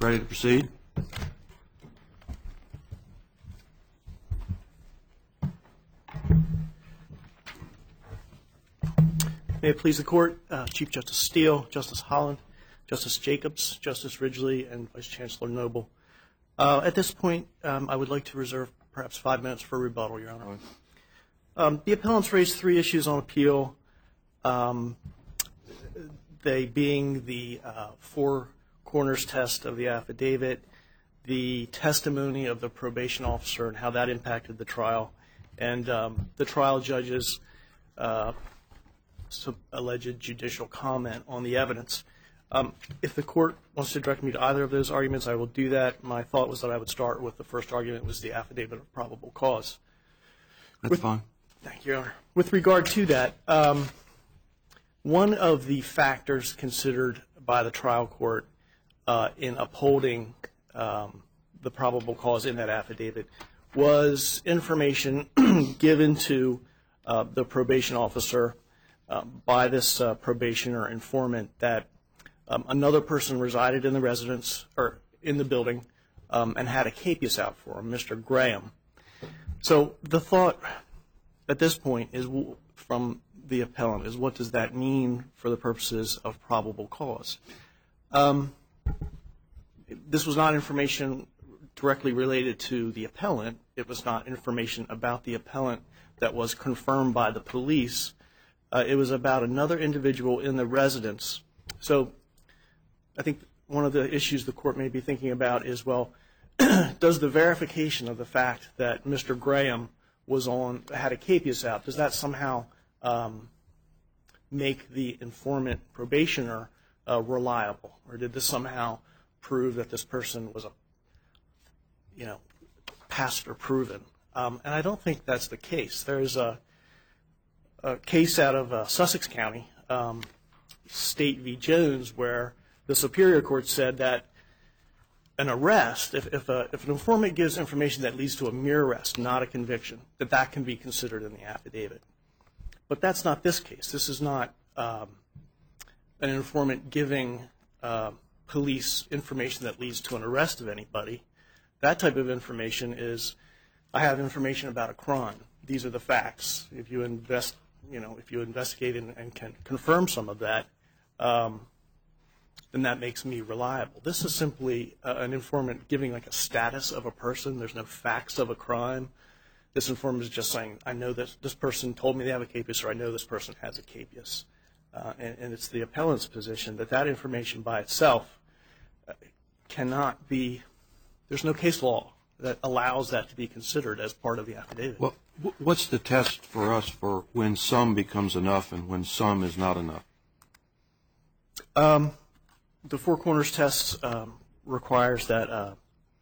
Ready to proceed? May it please the Court, Chief Justice Steele, Justice Holland, Justice Jacobs, Justice Ridgely, and Vice Chancellor Noble. At this point, I would like to reserve perhaps 5 minutes for rebuttal, Your Honor. The appellants raised 3 issues on appeal, they being the 4 corners test of the affidavit, the testimony of the probation officer and how that impacted the trial, and the trial judge's alleged judicial comment on the evidence. If the Court wants to direct me to either of those arguments, I will do that. My thought was that I would start with the first argument, was the affidavit of probable cause. That's fine. Thank you, Your Honor. With regard to that, one of the factors considered by the trial court in upholding the probable cause in that affidavit was information given to the probation officer by this probationer informant that another person resided in the residence or in the building and had a capias out for him, Mr. Graham. So the thought at this point is from the appellant is, what does that mean for the purposes of probable cause? This was not information directly related to the appellant. It was not information about the appellant that was confirmed by the police. It was about another individual in the residence. So I think one of the issues the Court may be thinking about is, well, does the verification of the fact that Mr. Graham had a capias out, does that somehow make the informant probationer reliable? Or did this somehow prove that this person was passed or proven? And I don't think that's the case. There's a case out of Sussex County, State v. Jones, where the Superior Court said that an arrest, if an informant gives information that leads to a mere arrest, not a conviction, that can be considered in the affidavit. But that's not this case. This is not an informant giving police information that leads to an arrest of anybody. That type of information is, I have information about a crime. These are the facts. If you investigate and can confirm some of that, then that makes me reliable. This is simply an informant giving like a status of a person. There's no facts of a crime. This informant is just saying, I know this person told me they have a capias, or I know this person has a capias. And it's the appellant's position that that information by itself cannot be, there's no case law that allows that to be considered as part of the affidavit. Well, what's the test for us for when some becomes enough and when some is not enough? The Four Corners test requires that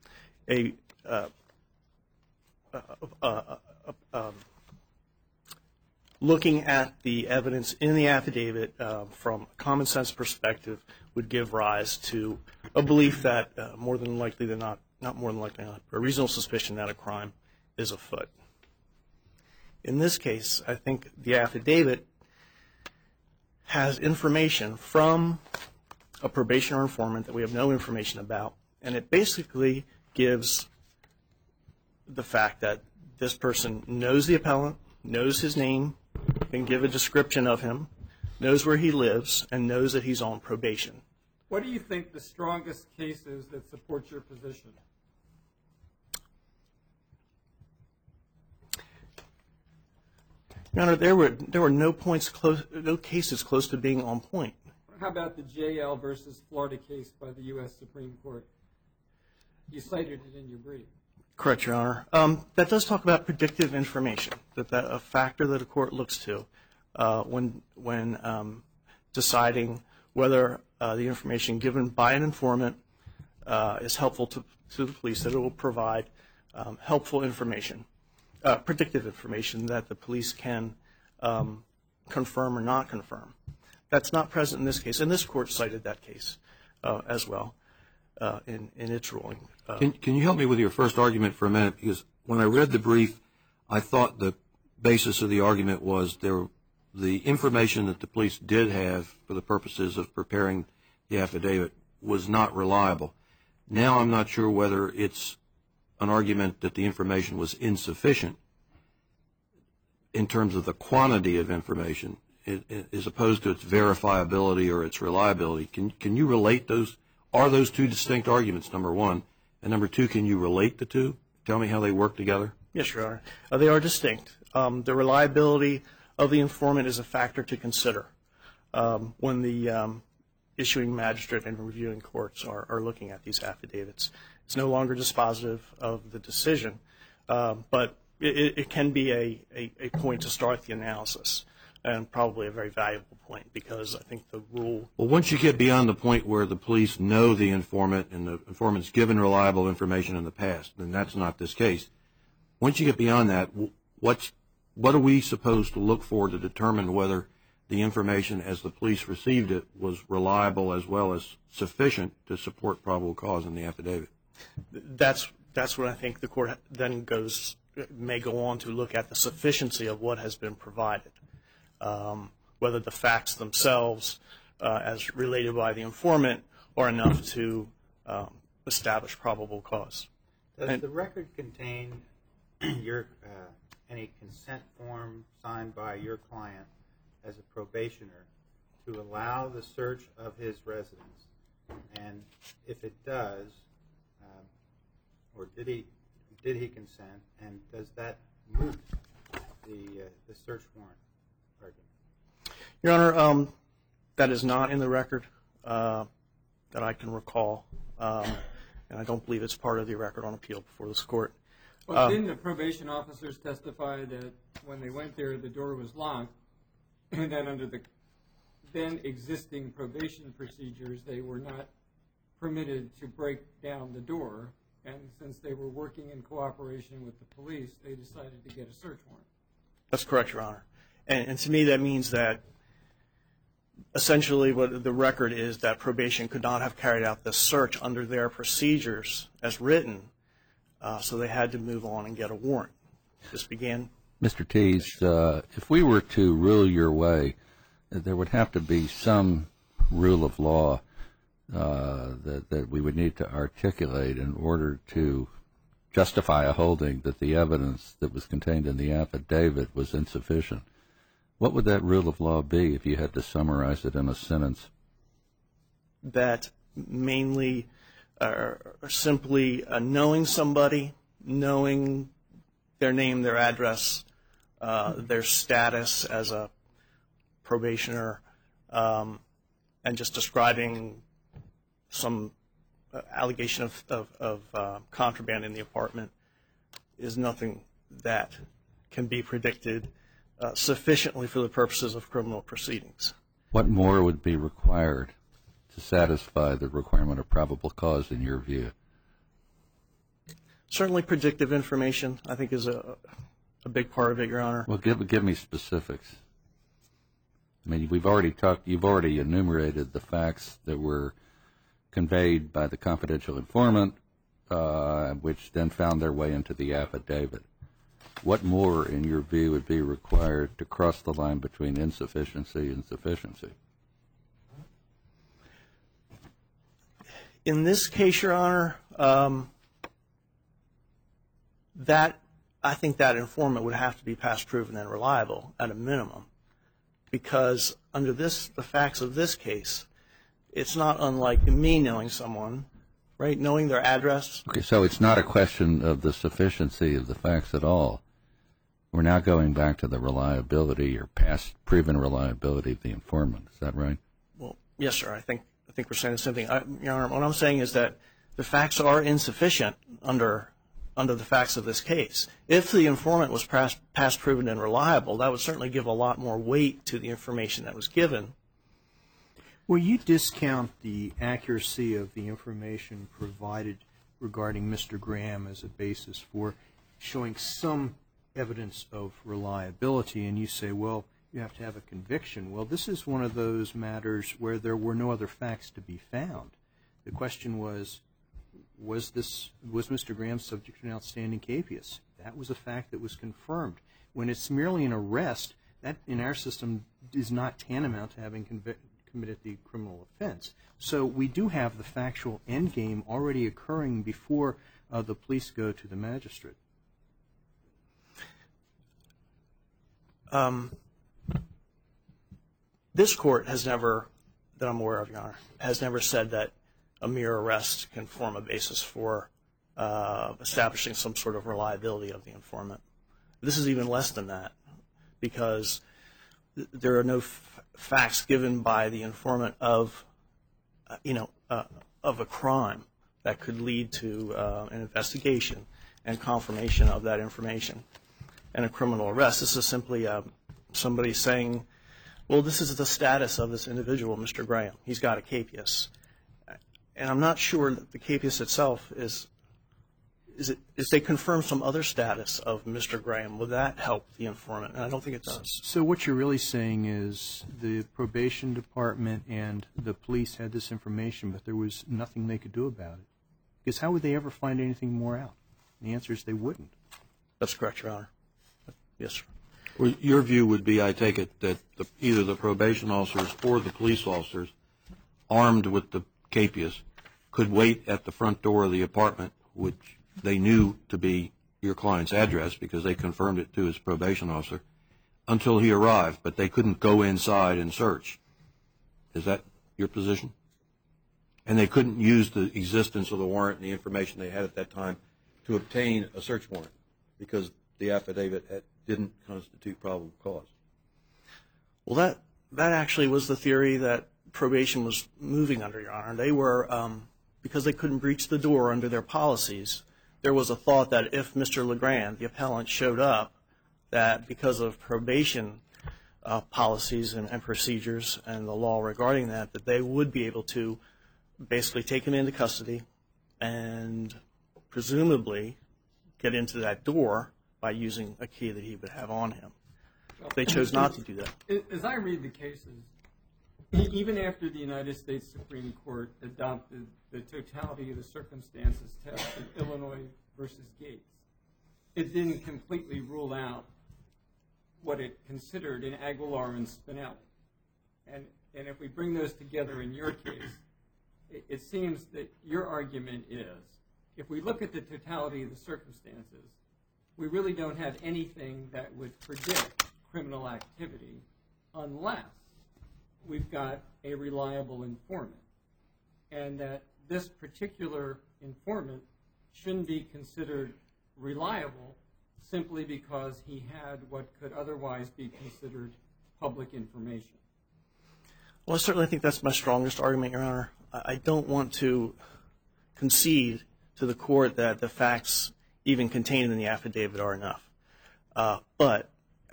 looking at the evidence in the affidavit from a common sense perspective would give rise to a belief that more than likely than not more than likely not, a reasonable suspicion that a crime is afoot. In this case, I think the affidavit has information from a probation or informant that we have no information about, and it basically gives the fact that this person knows the appellant, knows his name, can give a description of him, knows where he lives, and knows that he's on probation. What do you think the strongest case is that supports your position? Your Honor, there were no cases close to being on point. How about the JL versus Florida case by the U.S. Supreme Court? You cited it in your brief. Correct, Your Honor. That does talk about predictive information, that a factor that a court looks to when deciding whether the information given by an informant is helpful to the police, that it will provide helpful information, predictive information that the police can confirm or not confirm. That's not present in this case, and this court cited that case as well in its ruling. Can you help me with your first argument for a minute? Because when I read the brief, I thought the basis of the argument was the information that the police did have for the purposes of preparing the affidavit was not reliable. Now I'm not sure whether it's an argument that the information was insufficient in terms of the quantity of information as opposed to its verifiability or its reliability. Can you relate those? Are those two distinct arguments, number one? And number two, can you relate the two? Tell me how they work together. Yes, Your Honor. They are distinct. The reliability of the informant is a factor to consider when the issuing magistrate and reviewing courts are looking at these affidavits. It's no longer dispositive of the decision, but it can be a point to start the analysis, and probably a very valuable point, because I think the rule... Well, once you get beyond the point where the police know the informant and the informant's given reliable information in the past, then that's not this case. Once you get beyond that, what are we supposed to look for to determine whether the information as the police received it was reliable as well as sufficient to support probable cause in the affidavit? That's what I think the court then may go on to look at the sufficiency of what has been provided, whether the facts themselves, as related by the informant, are enough to establish probable cause. Does the record contain any consent form signed by your client as a probationer to allow the search of his residence? And if it does, or did he consent, and does that moot the search warrant argument? Your Honor, that is not in the record that I can recall, and I don't believe it's part of the record on appeal before this court. Well, didn't the probation officers testify that when they went there, the door was locked, and that under the then existing probation procedures, they were not permitted to break down the door, and since they were working in cooperation with the police, they decided to get a search warrant? That's correct, Your Honor. And to me, that means that essentially what the record is that probation could not have carried out the search under their procedures as written, so they had to move on and get a warrant. This began. Mr. Tees, if we were to rule your way, there would have to be some rule of law that we would need to articulate in order to justify a holding that the evidence that was contained in the affidavit was insufficient. What would that rule of law be if you had to summarize it in a sentence? That mainly simply knowing somebody, knowing their name, their address, their status as a probationer, and just describing some allegation of contraband in the apartment is nothing that can be predicted sufficiently for the purposes of criminal proceedings. What more would be required to satisfy the requirement of probable cause in your view? Certainly predictive information, I think, is a big part of it, Your Honor. Well, give me specifics. I mean, you've already enumerated the facts that were conveyed by the confidential informant, which then found their way into the affidavit. What more, in your view, would be required to cross the line between insufficiency and sufficiency? In this case, Your Honor, I think that informant would have to be past proven and reliable at a minimum, because under the facts of this case, it's not unlike me knowing someone, right, knowing their address. Okay, so it's not a question of the sufficiency of the facts at all. We're now going back to the reliability or past proven reliability of the informant. Is that right? Well, yes, sir. I think we're saying the same thing. Your Honor, what I'm saying is that the facts are insufficient under the facts of this case. If the informant was past proven and reliable, that would certainly give a lot more weight to the information that was given. Will you discount the accuracy of the information provided regarding Mr. Graham as a basis for showing some evidence of reliability, and you say, well, you have to have a conviction? Well, this is one of those matters where there were no other facts to be found. The question was Mr. Graham subject to an outstanding capias? That was a fact that was confirmed. When it's merely an arrest, that in our system is not tantamount to having committed the criminal offense. So we do have the factual endgame already occurring before the police go to the magistrate. This court has never, that I'm aware of, Your Honor, has never said that a mere arrest can form a basis for establishing some sort of reliability of the informant. This is even less than that, because there are no facts given by the informant of a crime that could lead to an investigation and confirmation of that information and a criminal arrest. This is simply somebody saying, well, this is the status of this individual, Mr. Graham. He's got a capias. And I'm not sure that the capias itself is if they confirm some other status of Mr. Graham, would that help the informant? And I don't think it does. So what you're really saying is the probation department and the police had this information, but there was nothing they could do about it. Because how would they ever find anything more out? And the answer is they wouldn't. That's correct, Your Honor. Yes, sir. Well, your view would be, I take it, that either the probation officers or the police officers, armed with the capias, could wait at the front door of the apartment, which they knew to be your client's address because they confirmed it to his probation officer, until he arrived, but they couldn't go inside and search. Is that your position? And they couldn't use the existence of the warrant and the information they had at that time to obtain a search warrant because the affidavit didn't constitute probable cause. Well, that actually was the theory that probation was moving under, Your Honor. They were, because they couldn't breach the door under their policies, there was a thought that if Mr. Legrand, the appellant, showed up, that because of probation policies and procedures and the law regarding that, that they would be able to basically take him into custody and presumably get into that door by using a key that he would have on him. They chose not to do that. As I read the cases, even after the United States Supreme Court adopted the totality of the circumstances test in Illinois versus Gates, it didn't completely rule out what it considered in Aguilar and Spinelli. And if we bring those together in your case, it seems that your argument is, if we look at the totality of the circumstances, we really don't have anything that would predict criminal activity unless we've got a reliable informant, and that this particular informant shouldn't be considered reliable simply because he had what could otherwise be considered public information. Well, I certainly think that's my strongest argument, Your Honor. I don't want to concede to the court that the facts even contained in the affidavit are enough. But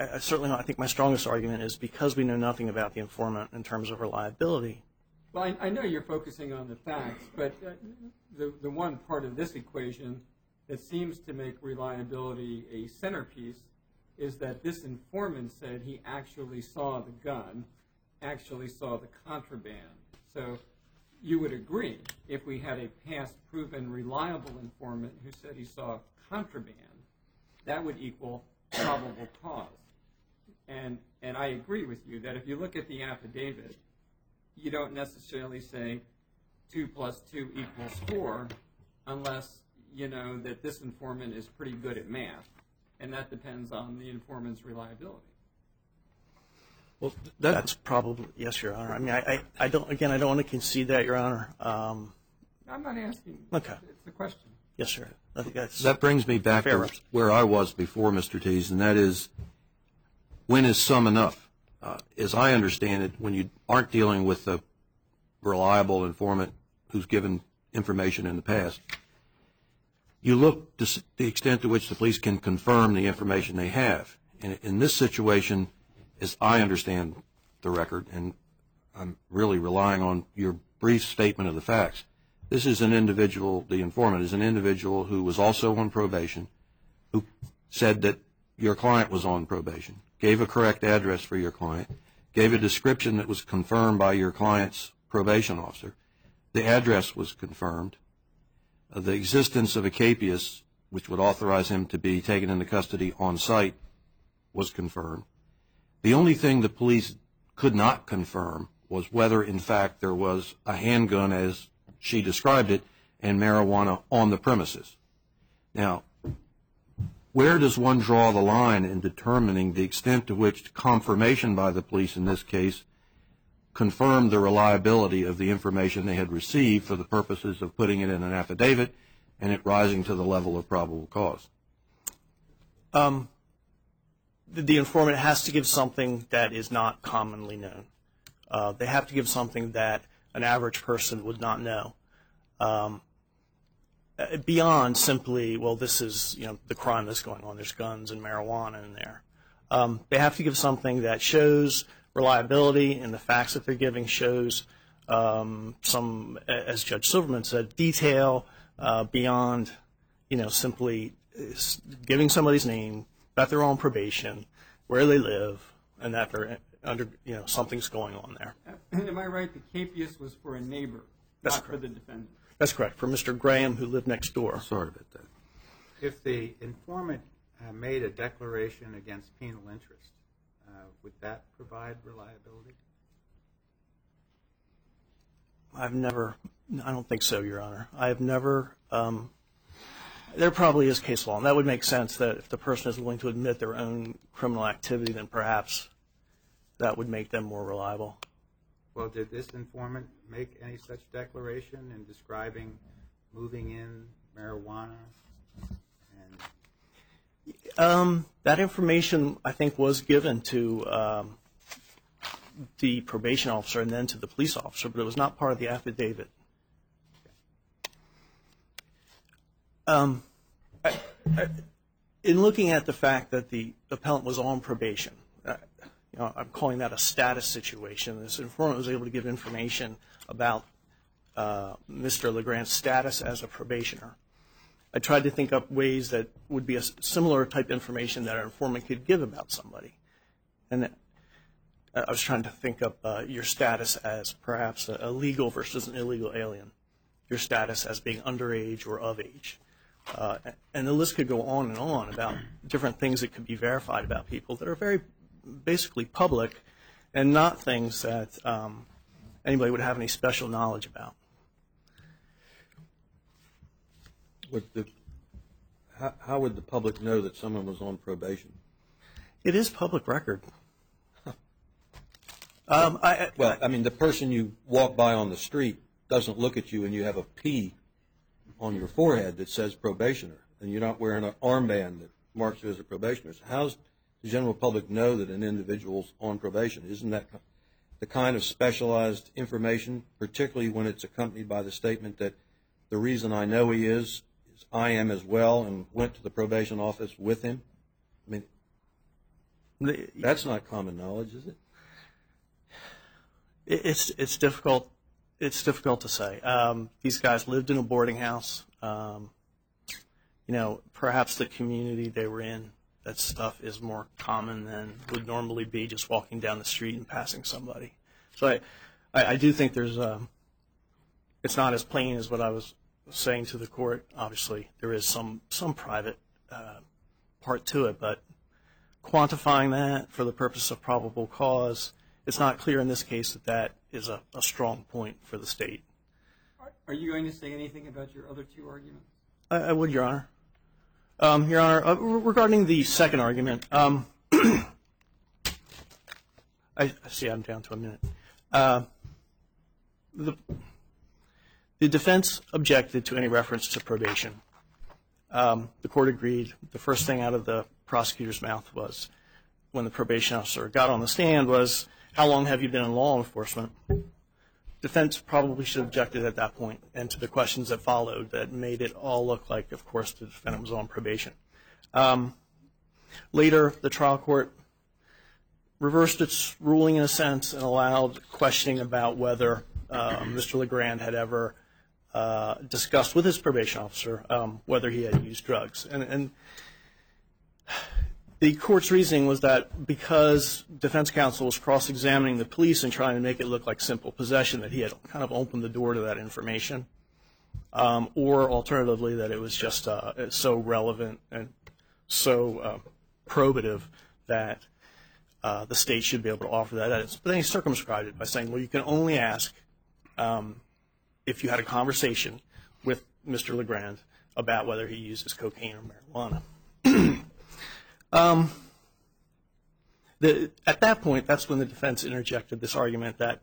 I think my strongest argument is because we know nothing about the informant in terms of reliability. Well, I know you're focusing on the facts, but the one part of this equation that seems to make reliability a centerpiece is that this informant said he actually saw the gun, actually saw the contraband. So you would agree if we had a past proven reliable informant who said he saw contraband, that would equal probable cause. And I agree with you that if you look at the affidavit, you don't necessarily say 2 + 2 = 4 unless you know that this informant is pretty good at math, and that depends on the informant's reliability. Well, that's probably, yes, Your Honor. I mean, I don't want to concede that, Your Honor. I'm not asking. Okay. It's a question. Yes, sir. I think that brings me back to where I was before, Mr. Tease, and that is, when is some enough? As I understand it, when you aren't dealing with a reliable informant who's given information in the past, you look to the extent to which the police can confirm the information they have. And in this situation, as I understand the record, and I'm really relying on your brief statement of the facts, this is an individual, the informant is an individual who was also on probation, who said that your client was on probation, gave a correct address for your client, gave a description that was confirmed by your client's probation officer. The address was confirmed. The existence of a capias, which would authorize him to be taken into custody on site, was confirmed. The only thing the police could not confirm was whether, in fact, there was a handgun, as she described it, and marijuana on the premises. Now, where does one draw the line in determining the extent to which confirmation by the police in this case confirmed the reliability of the information they had received for the purposes of putting it in an affidavit and it rising to the level of probable cause? The informant has to give something that is not commonly known. They have to give something that an average person would not know. Beyond simply, well, this is the crime that's going on. There's guns and marijuana in there. They have to give something that shows reliability, and the facts that they're giving shows some, as Judge Silverman said, detail beyond simply giving somebody's name, that they're on probation, where they live, and that they're under something's going on there. Am I right? The capias was for a neighbor, That's not correct. for the defendant. That's correct, for Mr. Graham, who lived next door. Sorry about that. If the informant made a declaration against penal interest, would that provide reliability? I don't think so, Your Honor. I have never, there probably is case law, and that would make sense that if the person is willing to admit their own criminal activity, then perhaps that would make them more reliable. Well, did this informant make any such declaration in describing moving in marijuana? That information, I think, was given to the probation officer and then to the police officer, but it was not part of the affidavit. In looking at the fact that the appellant was on probation, I'm calling that a status situation. This informant was able to give information about Mr. LeGrand's status as a probationer. I tried to think up ways that would be a similar type information that an informant could give about somebody. And I was trying to think up your status as perhaps a legal versus an illegal alien, your status as being underage or of age. And the list could go on and on about different things that could be verified about people that are very basically public and not things that anybody would have any special knowledge about. How would the public know that someone was on probation? It is public record. The person you walk by on the street doesn't look at you and you have a P on your forehead that says probationer, and you're not wearing an armband that marks you as a probationer. So how does the general public know that an individual's on probation? Isn't that the kind of specialized information, particularly when it's accompanied by the statement that the reason I know he is I am as well and went to the probation office with him? I mean, that's not common knowledge, is it? It's difficult. It's difficult to say. These guys lived in a boarding house. Perhaps the community they were in, that stuff is more common than would normally be just walking down the street and passing somebody. So I do think there's it's not as plain as what I was saying to the court. Obviously, there is some private part to it, but quantifying that for the purpose of probable cause, it's not clear in this case that that is a strong point for the state. Are you going to say anything about your other two arguments? I would, Your Honor. Your Honor, regarding the second argument, I see I'm down to a minute. The defense objected to any reference to probation. The court agreed. The first thing out of the prosecutor's mouth was, when the probation officer got on the stand, was, how long have you been in law enforcement? Defense probably should have objected at that point, and to the questions that followed that made it all look like, of course, the defendant was on probation. Later, the trial court reversed its ruling in a sense and allowed questioning about whether Mr. LeGrand had ever discussed with his probation officer whether he had used drugs. And the court's reasoning was that because defense counsel was cross-examining the police and trying to make it look like simple possession, that he had kind of opened the door to that information, or alternatively that it was just so relevant and so probative that the state should be able to offer that evidence. But then he circumscribed it by saying, well, you can only ask if you had a conversation with Mr. LeGrand about whether he uses cocaine or marijuana. At that point, that's when the defense interjected this argument that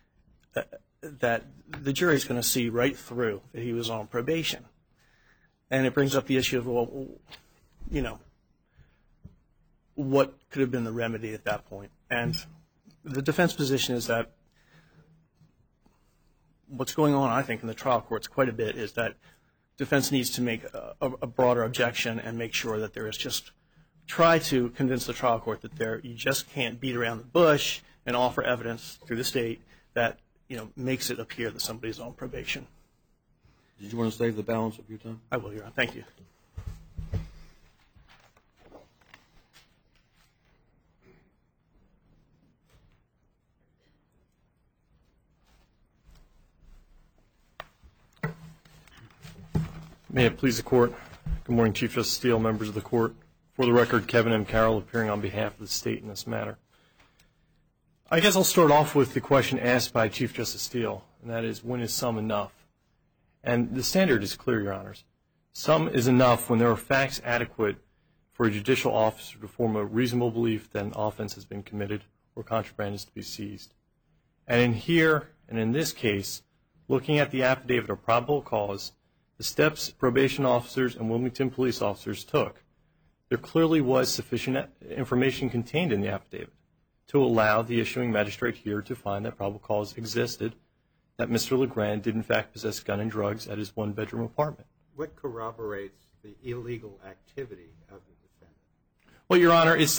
the jury's going to see right through that he was on probation. And it brings up the issue of, well, you know, what could have been the remedy at that point. And the defense position is that what's going on, I think, in the trial courts quite a bit is that defense needs to make a broader objection and make sure that there is just try to convince the trial court that you just can't beat around the bush and offer evidence through the state that, you know, makes it appear that somebody's on probation. Did you want to save the balance of your time? I will, Your Honor. Thank you. May it please the Court. Good morning, Chief Justice Steele, members of the Court. For the record, Kevin M. Carroll appearing on behalf of the state in this matter. I guess I'll start off with the question asked by Chief Justice Steele, and that is, when is some enough? And the standard is clear, Your Honors. Some is enough when there are facts adequate for a judicial officer to form a reasonable belief that an offense has been committed or contraband is to be seized. And in here, and in this case, looking at the affidavit of probable cause, the steps probation officers and Wilmington police officers took, there clearly was sufficient information contained in the affidavit to allow the issuing magistrate here to find that probable cause existed, that Mr. LeGrand did in fact possess gun and drugs at his one-bedroom apartment. What corroborates the illegal activity of the defendant? Well, Your Honor, it's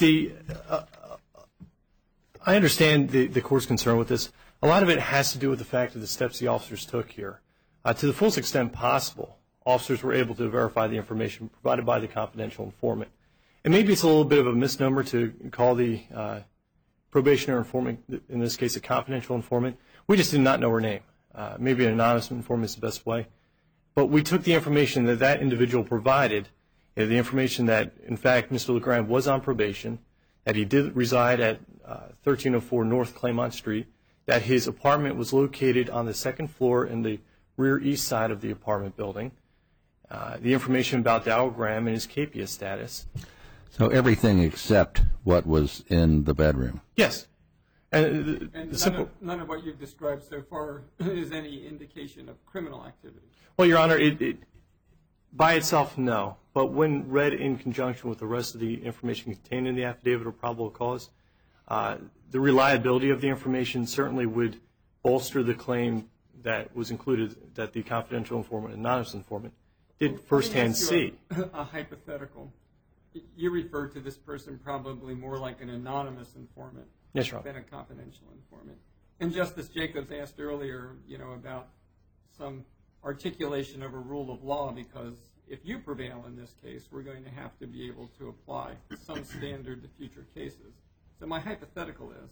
I understand the Court's concern with this. A lot of it has to do with the fact of the steps the officers took here. To the fullest extent possible, officers were able to verify the information provided by the confidential informant. And maybe it's a little bit of a misnomer to call the probationary informant, in this case a confidential informant. We just did not know her name. Maybe an anonymous informant is the best way. But we took the information that that individual provided, the information that, in fact, Mr. LeGrand was on probation, that he did reside at 1304 North Claymont Street, that his apartment was located on the second floor in the rear east side of the apartment building, the information about Dow Graham and his CAPIA status. So everything except what was in the bedroom? Yes. And none of what you've described so far is any indication of criminal activity. Well, Your Honor, it by itself, no. But when read in conjunction with the rest of the information contained in the affidavit of probable cause, the reliability of the information certainly would bolster the claim that was included that the confidential informant and anonymous informant did firsthand see. A hypothetical. You referred to this person probably more like an anonymous informant than a confidential informant. And Justice Jacobs asked earlier, about some articulation of a rule of law, because if you prevail in this case, we're going to have to be able to apply some standard to future cases. So my hypothetical is,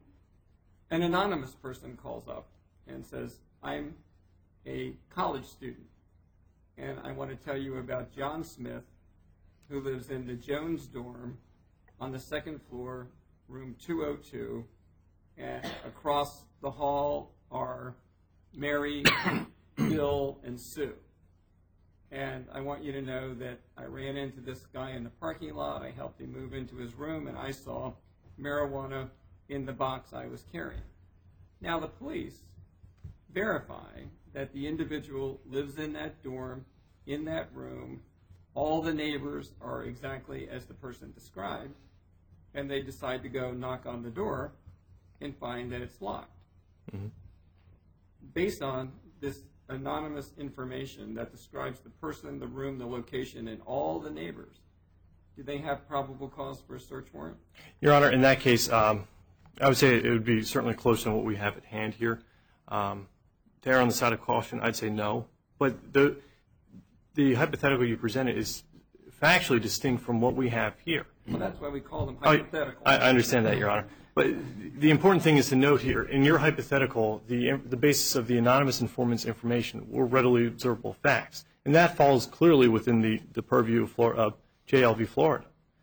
an anonymous person calls up and says, I'm a college student, and I want to tell you about John Smith, who lives in the Jones dorm on the second floor, room 202, and across the hall are Mary, Bill, and Sue. And I want you to know that I ran into this guy in the parking lot, I helped him move into his room, and I saw marijuana in the box I was carrying. Now the police verify that the individual lives in that dorm, in that room, all the neighbors are exactly as the person described, and they decide to go knock on the door and find that it's locked. Mm-hmm. Based on this anonymous information that describes the person, the room, the location, and all the neighbors, do they have probable cause for a search warrant? Your Honor, in that case, I would say it would be certainly close to what we have at hand here. There on the side of caution, I'd say no. But the hypothetical you presented is factually distinct from what we have here. Well, that's why we call them hypothetical. I understand that, Your Honor. But the important thing is to note here, in your hypothetical, the basis of the anonymous informant's information were readily observable facts. And that falls clearly within the purview of JLV Florida.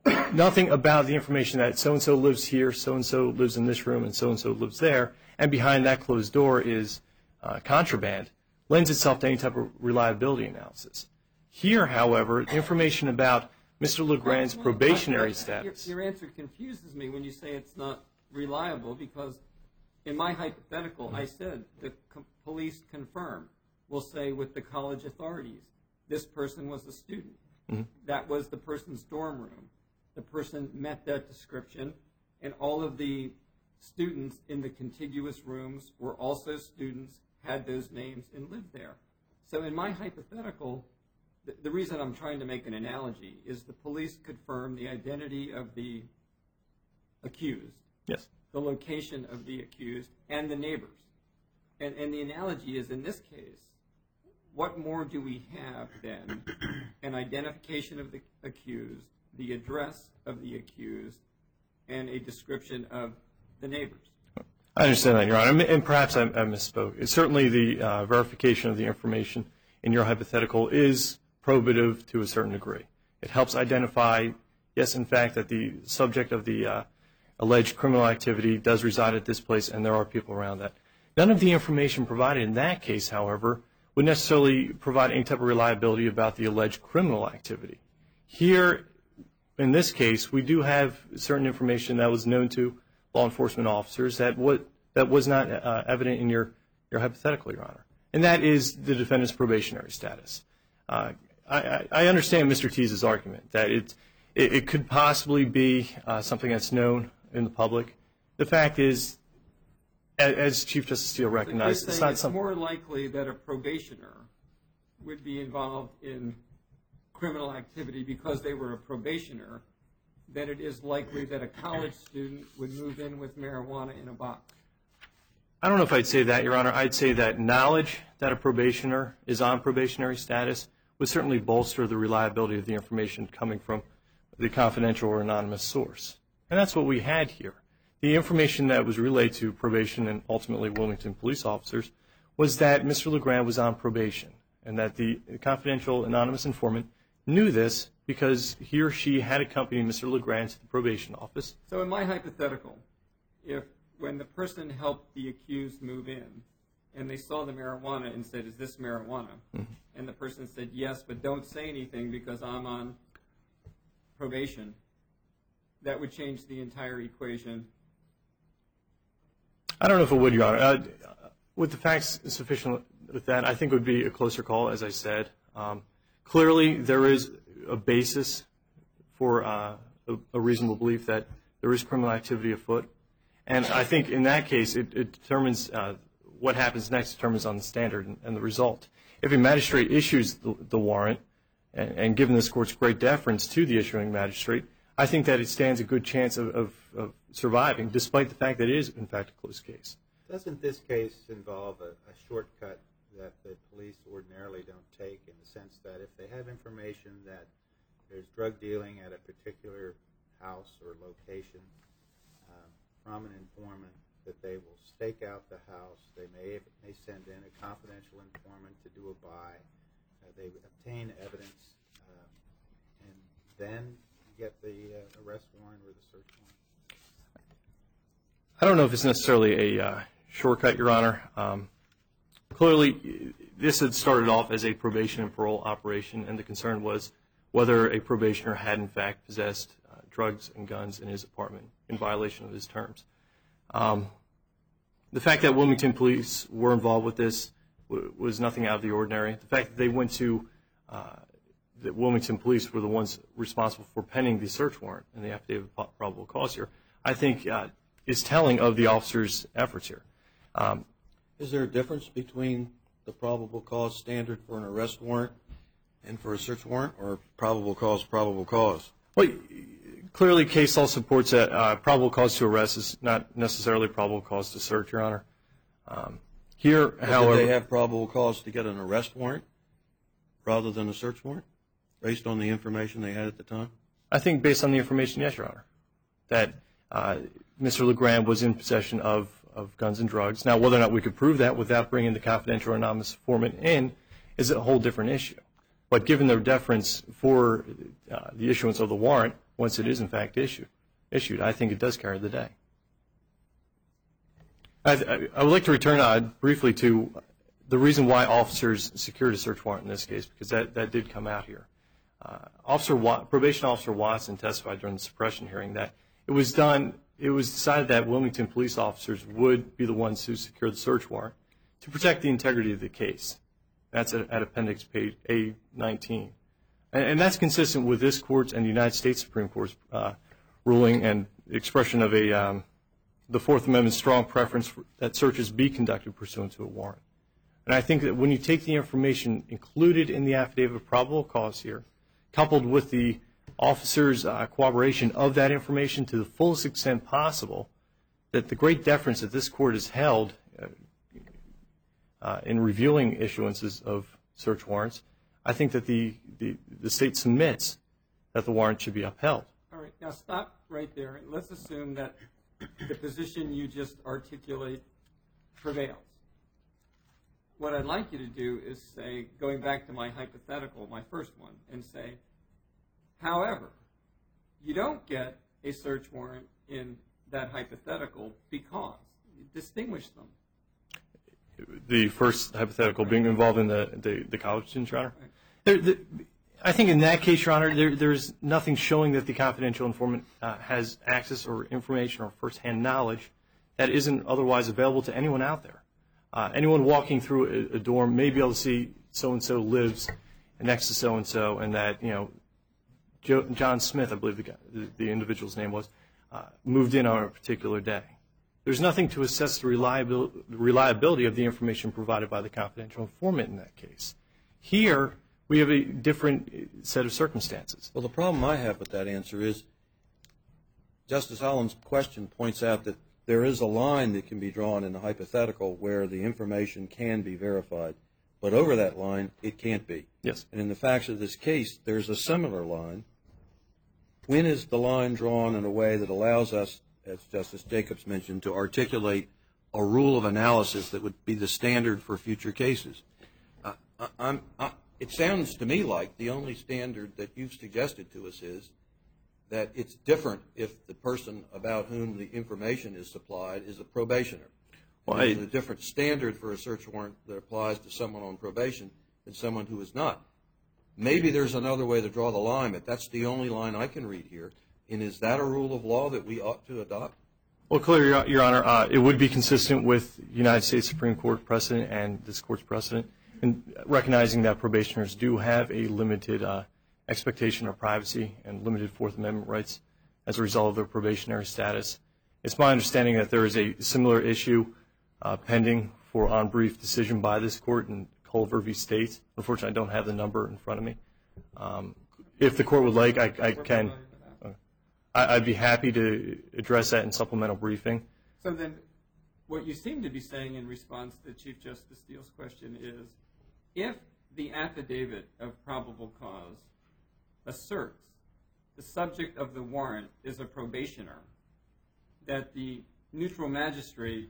nothing about the information that so-and-so lives here, so-and-so lives in this room, and so-and-so lives there, and behind that closed door is contraband, lends itself to any type of reliability analysis. Here, however, information about Mr. LeGrand's probationary status. Your answer confuses me when you say it's not reliable, because in my hypothetical, I said the police confirmed, will say with the college authorities, this person was a student. Mm-hmm. That was the person's dorm room. The person met that description, and all of the students in the contiguous rooms were also students, had those names, and lived there. So in my hypothetical, the reason I'm trying to make an analogy is the police confirm the identity of the accused, yes, the location of the accused, and the neighbors. And the analogy is, in this case, what more do we have than an identification of the accused, the address of the accused, and a description of the neighbors? I understand that, Your Honor, and perhaps I misspoke. It's certainly the verification of the information in your hypothetical is probative to a certain degree. It helps identify, yes, in fact, that the subject of the alleged criminal activity does reside at this place, and there are people around that. None of the information provided in that case, however, would necessarily provide any type of reliability about the alleged criminal activity. Here, in this case, we do have certain information that was known to law enforcement officers that was not evident in your hypothetical, Your Honor, and that is the defendant's probationary status. I understand Mr. Tease's argument that it could possibly be something that's known in the public. The fact is, as Chief Justice Steele recognized, it's not something. It's more likely that a probationer would be involved in criminal activity because they were a probationer than it is likely that a college student would move in with marijuana in a box. I don't know if I'd say that, Your Honor. I'd say that knowledge that a probationer is on probationary status would certainly bolster the reliability of the information coming from the confidential or anonymous source. And that's what we had here. The information that was relayed to probation and ultimately Wilmington police officers was that Mr. LeGrand was on probation and that the confidential anonymous informant knew this because he or she had accompanied Mr. LeGrand to the probation office. So in my hypothetical, if when the person helped the accused move in and they saw the marijuana and said, is this marijuana? Mm-hmm. And the person said, yes, but don't say anything because I'm on probation, that would change the entire equation. I don't know if it would, Your Honor. With the facts sufficient with that, I think it would be a closer call, as I said. Clearly, there is a basis for a reasonable belief that there is criminal activity afoot. And I think in that case, it determines what happens next determines on the standard and the result. If a magistrate issues the warrant, and given this Court's great deference to the issuing magistrate, I think that it stands a good chance of surviving, despite the fact that it is, in fact, a closed case. Doesn't this case involve a shortcut that the police ordinarily don't take, in the sense that if they have information that there's drug dealing at a particular house or location from an informant, that they will stake out the house, they may send in a confidential informant to do a buy, they obtain evidence, and then get the arrest warrant or the search warrant? I don't know if it's necessarily a shortcut, Your Honor. Clearly, this had started off as a probation and parole operation, and the concern was whether a probationer had, in fact, possessed drugs and guns in his apartment in violation of his terms. The fact that Wilmington police were involved with this was nothing out of the ordinary. The fact that they went to that Wilmington police were the ones responsible for penning the search warrant and the affidavit of probable cause here, I think is telling of the officers' efforts here. Is there a difference between the probable cause standard for an arrest warrant and for a search warrant, or probable cause, probable cause? Well, clearly case law supports that probable cause to arrest is not necessarily probable cause to search, Your Honor. Here, however... Did they have probable cause to get an arrest warrant rather than a search warrant, based on the information they had at the time? I think based on the information, yes, Your Honor, that Mr. LeGrand was in possession of guns and drugs. Now, whether or not we could prove that without bringing the confidential or anonymous informant in is a whole different issue. But given their deference for the issuance of the warrant, once it is in fact issued. I think it does carry the day. I would like to return briefly to the reason why officers secured a search warrant in this case, because that did come out here. Probation Officer Watson testified during the suppression hearing that it was decided that Wilmington police officers would be the ones who secured the search warrant to protect the integrity of the case. That's at appendix page A19. And that's consistent with this court's and the United States Supreme Court's ruling and expression of the Fourth Amendment's strong preference that searches be conducted pursuant to a warrant. And I think that when you take the information included in the affidavit of probable cause here, coupled with the officer's corroboration of that information to the fullest extent possible, that the great deference that this court has held in reviewing issuances of search warrants, I think that the state submits that the warrant should be upheld. All right, now stop right there. Let's assume that the position you just articulate prevails. What I'd like you to do is say, going back to my hypothetical, my first one, and say, however, you don't get a search warrant in that hypothetical because you distinguish them. The first hypothetical being involved in the college students, Your Honor? I think in that case, Your Honor, there's nothing showing that the confidential informant has access or information or firsthand knowledge that isn't otherwise available to anyone out there. Anyone walking through a dorm may be able to see so-and-so lives next to so-and-so, and that, John Smith, I believe the individual's name was, moved in on a particular day. There's nothing to assess the reliability of the information provided by the confidential informant in that case. Here, we have a different set of circumstances. Well, the problem I have with that answer is Justice Holland's question points out that there is a line that can be drawn in the hypothetical where the information can be verified, but over that line, it can't be. Yes. And in the facts of this case, there's a similar line. When is the line drawn in a way that allows us, as Justice Jacobs mentioned, to articulate a rule of analysis that would be the standard for future cases? It sounds to me like the only standard that you've suggested to us is that it's different if the person about whom the information is supplied is a probationer. Well, there's a different standard for a search warrant that applies to someone on probation than someone who is not. Maybe there's another way to draw the line, but that's the only line I can read here. And is that a rule of law that we ought to adopt? Well, clearly, Your Honor, it would be consistent with United States Supreme Court precedent and this Court's precedent, in recognizing that probationers do have a limited expectation of privacy and limited Fourth Amendment rights as a result of their probationary status. It's my understanding that there is a similar issue pending for on-brief decision by this Court in Culver v. State. Unfortunately, I don't have the number in front of me. If the Court would like, I can. I'd be happy to address that in supplemental briefing. So then what you seem to be saying in response to Chief Justice Steele's question is, if the affidavit of probable cause asserts the subject of the warrant is a probationer, that the neutral magistrate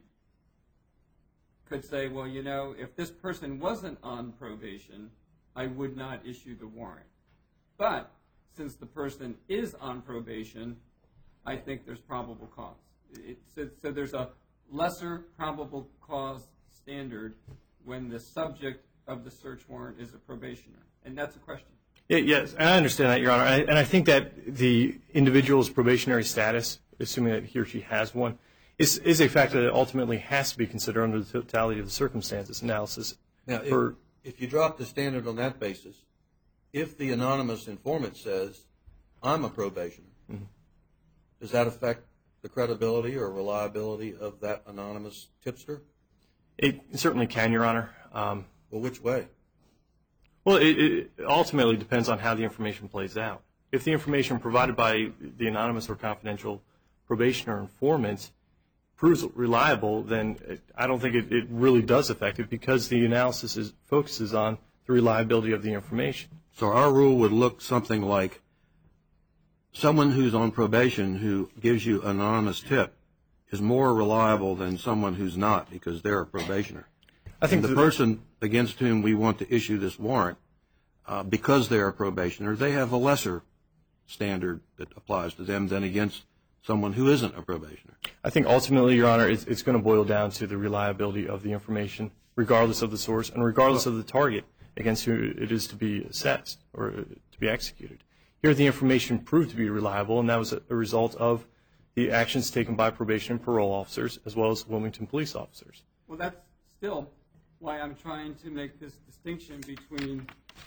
could say, well, if this person wasn't on probation, I would not issue the warrant. But since the person is on probation, I think there's probable cause. So there's a lesser probable cause standard when the subject of the search warrant is a probationer. And that's a question. Yes, I understand that, Your Honor. And I think that the individual's probationary status, assuming that he or she has one, is a factor that ultimately has to be considered under the totality of the circumstances analysis. Now, if you drop the standard on that basis, if the anonymous informant says, I'm a probationer, does that affect the credibility or reliability of that anonymous tipster? It certainly can, Your Honor. Well, which way? Well, it ultimately depends on how the information plays out. If the information provided by the anonymous or confidential probationer informant proves reliable, then I don't think it really does affect it because the analysis focuses on the reliability of the information. So our rule would look something like someone who's on probation who gives you an anonymous tip is more reliable than someone who's not because they're a probationer. I think the person against whom we want to issue this warrant, because they're a probationer, they have a lesser standard that applies to them than against someone who isn't a probationer? I think ultimately, Your Honor, it's going to boil down to the reliability of the information, regardless of the source and regardless of the target against who it is to be assessed or to be executed. Here, the information proved to be reliable, and that was a result of the actions taken by probation and parole officers as well as Wilmington police officers. Well, that's still why I'm trying to make this distinction between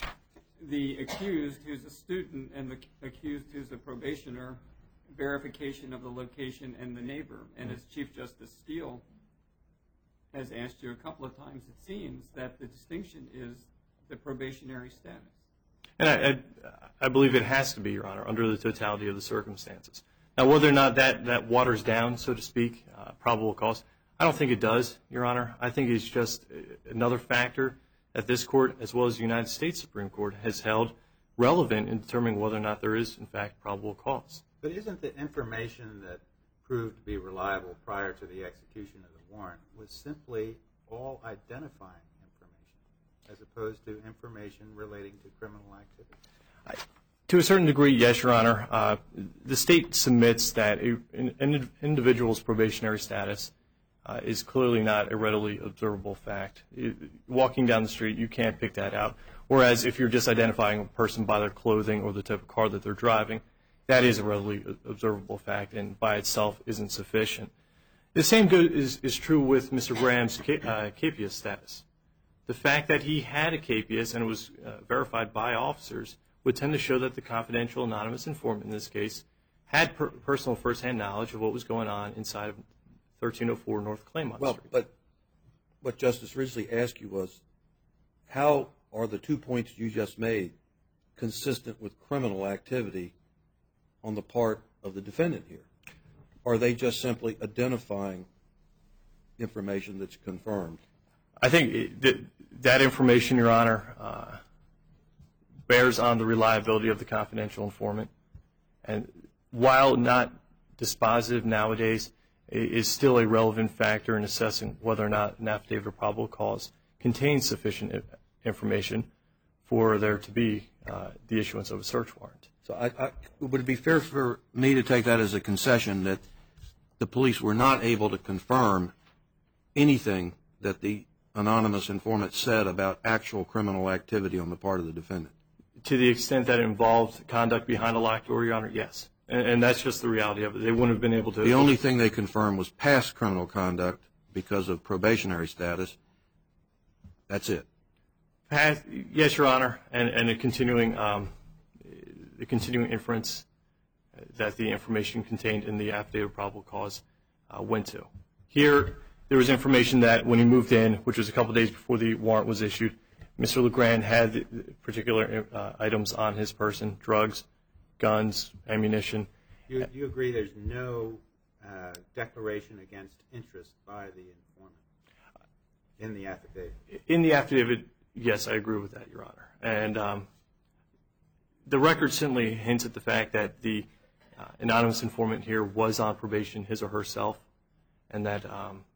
the accused who's a student and the accused who's a probationer, verification of the location and the neighbor. And as Chief Justice Steele has asked you a couple of times, it seems that the distinction is the probationary status. And I believe it has to be, Your Honor, under the totality of the circumstances. Now, whether or not that waters down, so to speak, probable cause, I don't think it does, Your Honor. I think it's just another factor that this Court, as well as the United States Supreme Court, has held relevant in determining whether or not there is, in fact, probable cause. But isn't the information that proved to be reliable prior to the execution of the warrant was simply all identifying information as opposed to information relating to criminal activity? To a certain degree, yes, Your Honor. The state submits that an individual's probationary status is clearly not a readily observable fact. Walking down the street, you can't pick that out. Whereas if you're just identifying a person by their clothing or the type of car that they're driving, that is a readily observable fact and by itself isn't sufficient. The same is true with Mr. Graham's capias status. The fact that he had a capias and it was verified by officers would tend to show that the confidential anonymous informant in this case had personal firsthand knowledge of what was going on inside of 1304 North Claymont Street. But what Justice Ridgely asked you was, how are the 2 points you just made consistent with criminal activity on the part of the defendant here? Are they just simply identifying information that's confirmed? I think that information, Your Honor, bears on the reliability of the confidential informant. And while not dispositive nowadays, it is still a relevant factor in assessing whether or not an affidavit of probable cause contains sufficient information for there to be the issuance of a search warrant. So would it be fair for me to take that as a concession that the police were not able to confirm anything that the anonymous informant said about actual criminal activity on the part of the defendant? To the extent that it involved conduct behind a locked door, Your Honor, yes. And that's just the reality of it. They wouldn't have been able to. The only thing they confirmed was past criminal conduct because of probationary status. That's it. Yes, Your Honor, and the continuing inference that the information contained in the affidavit of probable cause went to. Here, there was information that when he moved in, which was a couple days before the warrant was issued, Mr. LeGrand had particular items on his person, drugs, guns, ammunition. Do you agree there's no declaration against interest by the informant in the affidavit? In the affidavit, yes, I agree with that, Your Honor. And the record certainly hints at the fact that the anonymous informant here was on probation, his or herself, and that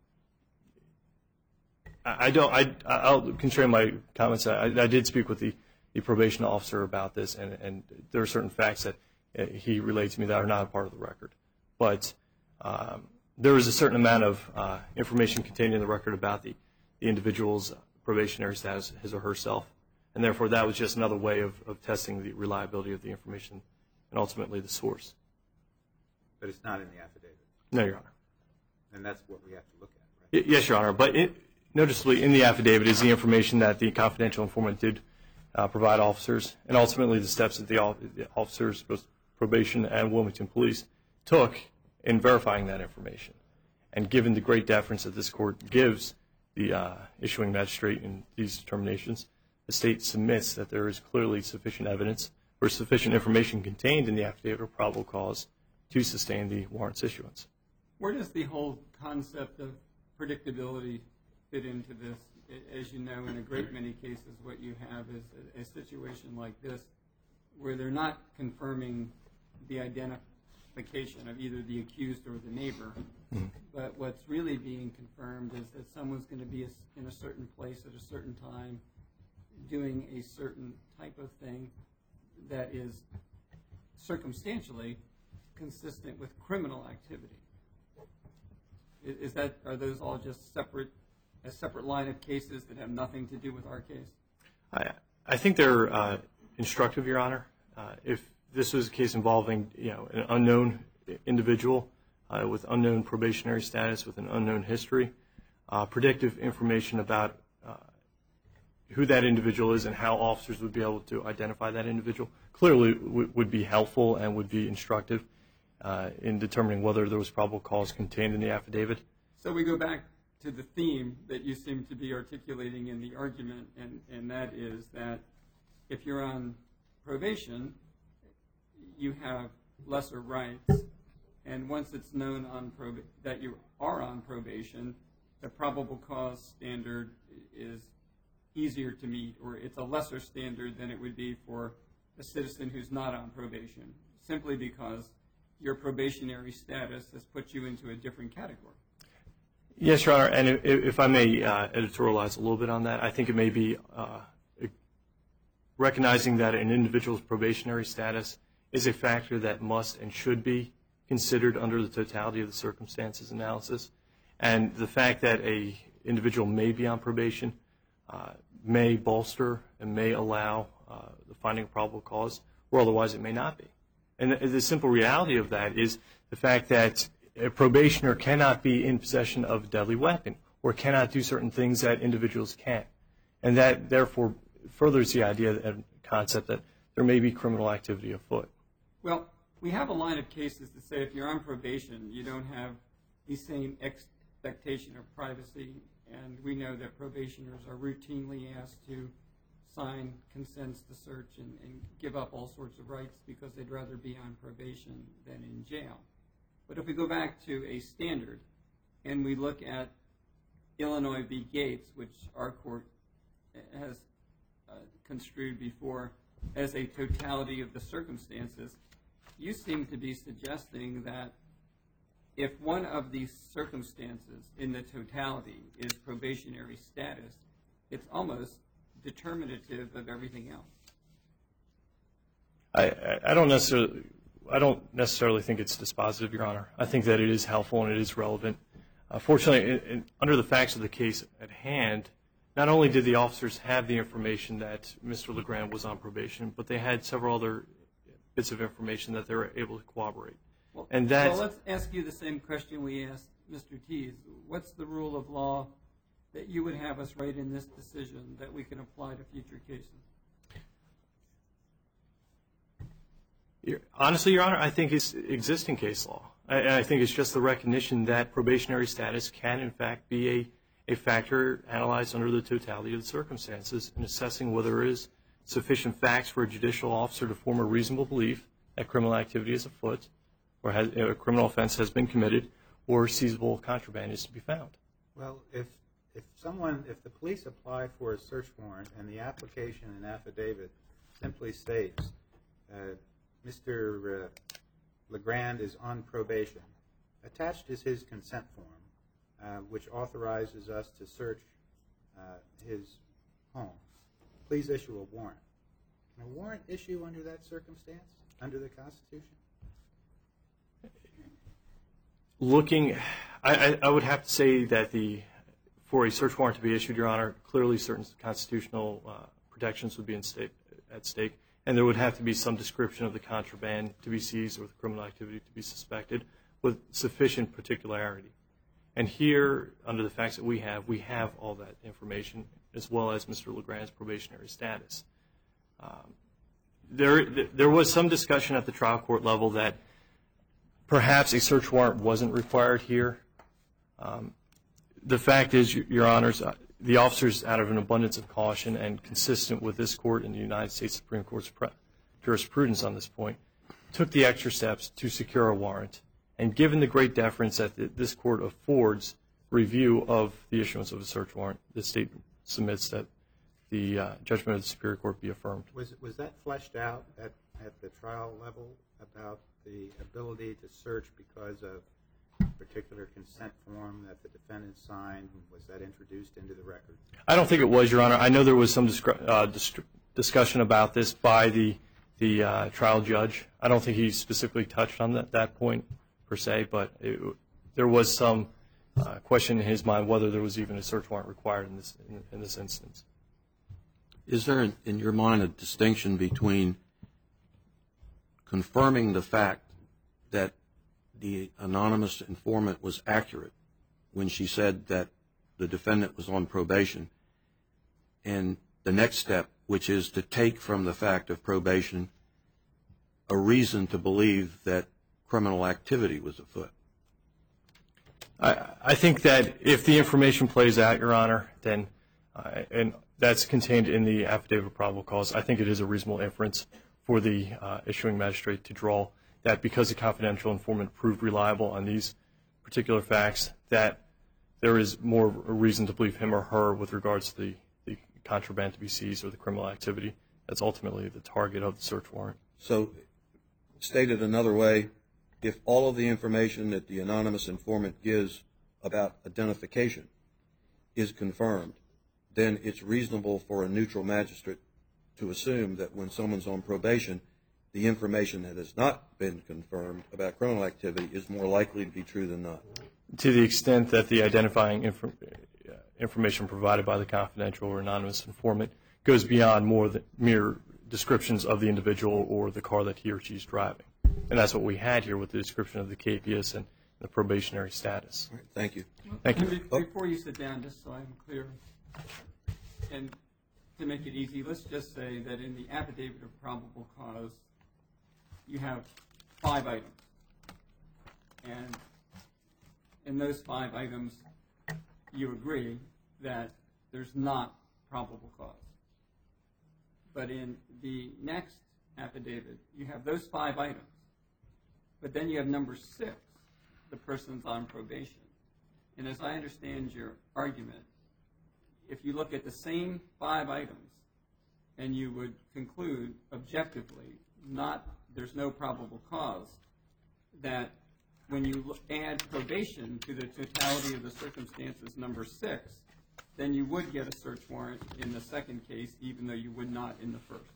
I'll constrain my comments. I did speak with the probation officer about this, and there are certain facts that he relayed to me that are not a part of the record. But there is a certain amount of information contained in the record about the individual's probationary status, his or herself, and therefore that was just another way of testing the reliability of the information and ultimately the source. But it's not in the affidavit? No, Your Honor. And that's what we have to look at, right? Yes, Your Honor. But noticeably in the affidavit is the information that the confidential informant did provide officers, and ultimately the steps that the officers, both probation and Wilmington Police, took in verifying that information. And given the great deference that this Court gives the issuing magistrate in these determinations, the State submits that there is clearly sufficient evidence or sufficient information contained in the affidavit of probable cause to sustain the warrant's issuance. Where does the whole concept of predictability fit into this? As you know, in a great many cases, what you have is a situation like this where they're not confirming the identification of either the accused or the neighbor, but what's really being confirmed is that someone's going to be in a certain place at a certain time doing a certain type of thing that is circumstantially consistent with criminal activity. Are those all just a separate line of cases that have nothing to do with our case? I think they're instructive, Your Honor. If this was a case involving an unknown individual with unknown probationary status, with an unknown history, predictive information about who that individual is and how officers would be able to identify that individual clearly would be helpful and would be instructive in determining whether there was probable cause contained in the affidavit. So we go back to the theme that you seem to be articulating in the argument, and that is that if you're on probation, you have lesser rights, and once it's known that you are on probation, the probable cause standard is easier to meet, or it's a lesser standard than it would be for a citizen who's not on probation, simply because your probationary status has put you into a different category. Yes, Your Honor, and if I may editorialize a little bit on that, I think it may be recognizing that an individual's probationary status is a factor that must and should be considered under the totality of the circumstances analysis, and the fact that an individual may be on probation may bolster and may allow the finding of probable cause, or otherwise it may not be. And the simple reality of that is the fact that a probationer cannot be in possession of a deadly weapon or cannot do certain things that individuals can. And that, therefore, furthers the idea and concept that there may be criminal activity afoot. Well, we have a line of cases that say if you're on probation, you don't have the same expectation of privacy, and we know that probationers are routinely asked to sign consents to search and give up all sorts of rights because they'd rather be on probation than in jail. But if we go back to a standard and we look at Illinois v. Gates, which our court has construed before as a totality of the circumstances, you seem to be suggesting that if one of these circumstances in the totality is probationary status, it's almost determinative of everything else. I don't necessarily think it's dispositive, Your Honor. I think that it is helpful and it is relevant. Fortunately, under the facts of the case at hand, not only did the officers have the information that Mr. LeGrand was on probation, but they had several other bits of information that they were able to corroborate. Well, let's ask you the same question we asked Mr. Teese. What's the rule of law that you would have us write in this decision that we can apply to future cases? Honestly, Your Honor, I think it's existing case law. I think it's just the recognition that probationary status can, in fact, be a factor analyzed under the totality of the circumstances in assessing whether there is sufficient facts for a judicial officer to form a reasonable belief that criminal activity is afoot or a criminal offense has been committed or seizable contraband is to be found. Well, if the police apply for a search warrant and the application and affidavit simply states Mr. LeGrand is on probation, attached is his consent form, which authorizes us to search his home. Please issue a warrant. Can a warrant issue under that circumstance, under the Constitution? I would have to say that for a search warrant to be issued, Your Honor, clearly certain constitutional protections would be at stake, and there would have to be some description of the contraband to be seized or the criminal activity to be suspected with sufficient particularity. And here, under the facts that we have all that information, as well as Mr. LeGrand's probationary status. There was some discussion at the trial court level that perhaps a search warrant wasn't required here. The fact is, Your Honors, the officers, out of an abundance of caution and consistent with this court and the United States Supreme Court's jurisprudence on this point, took the extra steps to secure a warrant. And given the great deference that this court affords review of the issuance of a search warrant, the state submits that the judgment of the Superior Court be affirmed. Was that fleshed out at the trial level about the ability to search because of a particular consent form that the defendant signed? Was that introduced into the record? I don't think it was, Your Honor. I know there was some discussion about this by the the trial judge. I don't think he specifically touched on that point per se, but there was some question in his mind whether there was even a search warrant required in this instance. Is there, in your mind, a distinction between confirming the fact that the anonymous informant was accurate when she said that the defendant was on probation, and the next step, which is to take from the fact of probation a reason to believe that criminal activity was afoot? I think that if the information plays out, Your Honor, then, and that's contained in the affidavit of probable cause, I think it is a reasonable inference for the issuing magistrate to draw that because the confidential informant proved reliable on these particular facts, that there is more reason to believe him or her with regards to the contraband to be seized or the criminal activity. That's ultimately the target of the search warrant. So, stated another way, if all of the information that the anonymous informant gives about identification is confirmed, then it's reasonable for a neutral magistrate to assume that when someone's on probation, the information that has not been confirmed about criminal activity is more likely to be true than not. To the extent that the identifying information provided by the confidential or anonymous informant goes beyond mere descriptions of the individual or the car that he or she is driving. And that's what we had here with the description of the KPS and the probationary status. All right, thank you. Thank you. Before you sit down, just so I'm clear, and to make it easy, let's just say that in the affidavit of probable cause, you have 5 items. And in those 5 items, you agree that there's not probable cause. But in the next affidavit, you have those 5 items. But then you have number 6, the person's on probation. And as I understand your argument, if you look at the same 5 items and you would conclude objectively, there's no probable cause, that when you add probation to the totality of the circumstances, number 6, then you would get a search warrant in the second case, even though you would not in the first.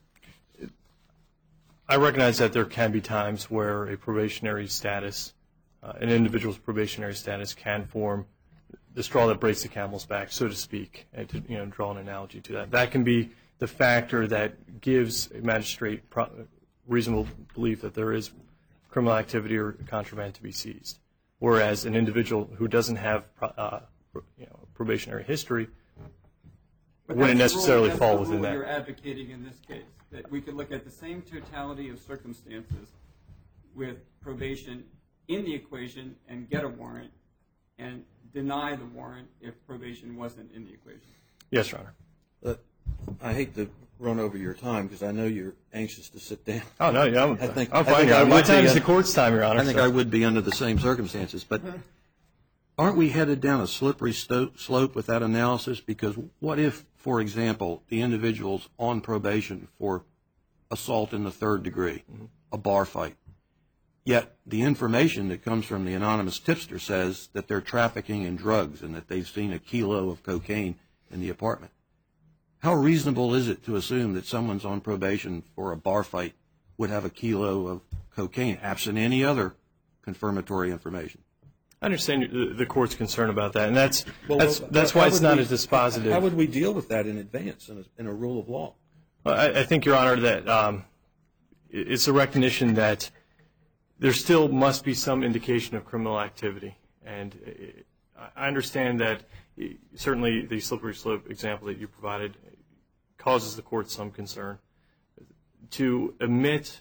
I recognize that there can be times where a probationary status, an individual's probationary status can form the straw that breaks the camel's back, so to speak, and to draw an analogy to that. That can be the factor that gives a magistrate reasonable belief that there is criminal activity or contraband to be seized. Whereas an individual who doesn't have probationary history wouldn't necessarily fall within that. You're advocating in this case that we could look at the same totality of circumstances with probation in the equation and get a warrant and deny the warrant if probation wasn't in the equation. Yes, Your Honor. I hate to run over your time because I know you're anxious to sit down. Oh, no, yeah, I'm fine. I My time is the court's time, Your Honor. I think I would be under the same circumstances. But aren't we headed down a slippery slope with that analysis? Because what if, for example, the individual's on probation for assault in the 3rd degree, a bar fight, yet the information that comes from the anonymous tipster says that they're trafficking in drugs and that they've seen a kilo of cocaine in the apartment? How reasonable is it to assume that someone's on probation for a bar fight would have a kilo of cocaine, absent any other confirmatory information? I understand the court's concern about that, and that's why it's not as dispositive. How would we deal with that in advance in a rule of law? I think, Your Honor, that it's a recognition that there still must be some indication of criminal activity. And I understand that certainly the slippery slope example that you provided causes the court some concern. To omit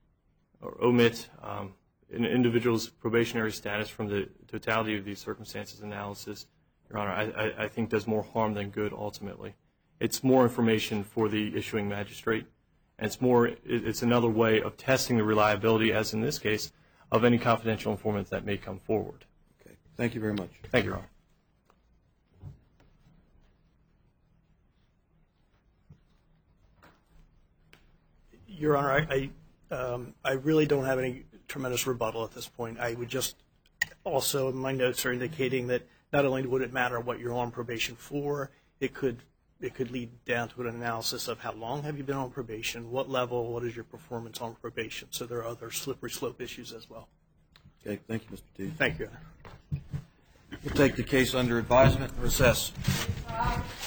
an individual's probationary status from the totality of these circumstances analysis, Your Honor, I think does more harm than good ultimately. It's more information for the issuing magistrate, and it's another way of testing the reliability, as in this case, of any confidential informant that may come forward. Okay. Thank you very much. Thank you, Your Honor. Your Honor, I really don't have any tremendous rebuttal at this point. I would just also, my notes are indicating that not only would it matter what you're on probation for, it could it could lead down to an analysis of how long have you been on probation, what level, what is your performance on probation. So there are other slippery slope issues as well. Okay, thank you, Mr. Teague. Thank you. We'll take the case under advisement and recess.